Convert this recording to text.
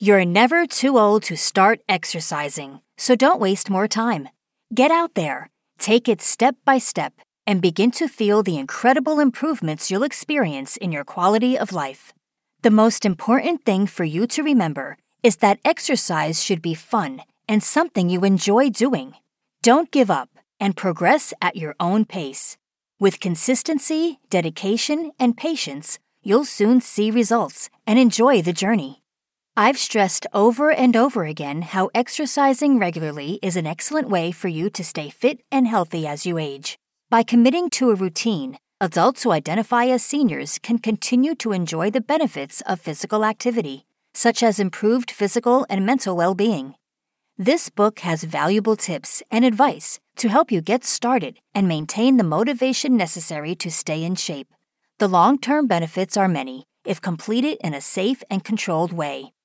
You're never too old to start exercising, so don't waste more time. Get out there, take it step by step, and begin to feel the incredible improvements you'll experience in your quality of life. The most important thing for you to remember is that exercise should be fun and something you enjoy doing. Don't give up and progress at your own pace. With consistency, dedication, and patience, you'll soon see results and enjoy the journey. I've stressed over and over again how exercising regularly is an excellent way for you to stay fit and healthy as you age. By committing to a routine, adults who identify as seniors can continue to enjoy the benefits of physical activity, such as improved physical and mental well-being. This book has valuable tips and advice to help you get started and maintain the motivation necessary to stay in shape. The long-term benefits are many if completed in a safe and controlled way.